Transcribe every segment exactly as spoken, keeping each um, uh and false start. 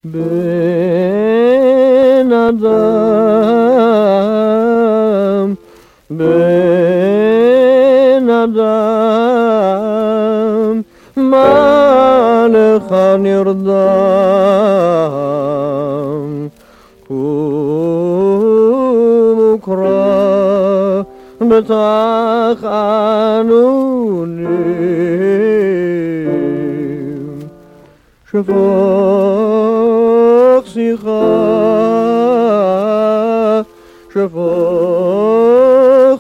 בן אדם, בן אדם, מה לך נרדם? קום וקרא בתחנונים, שפוך שיחה, שפוך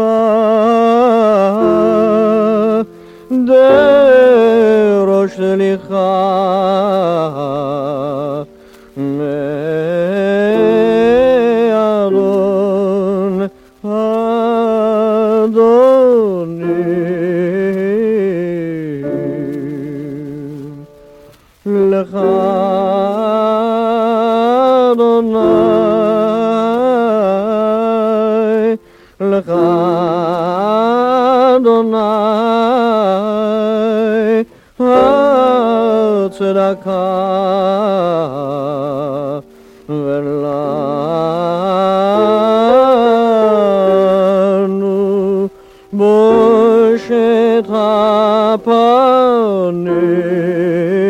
שיחה, דרוש סליחה מאדון אדונים. לך אדוני, לך אדוני, הצדקה ולנו בושת הפנים.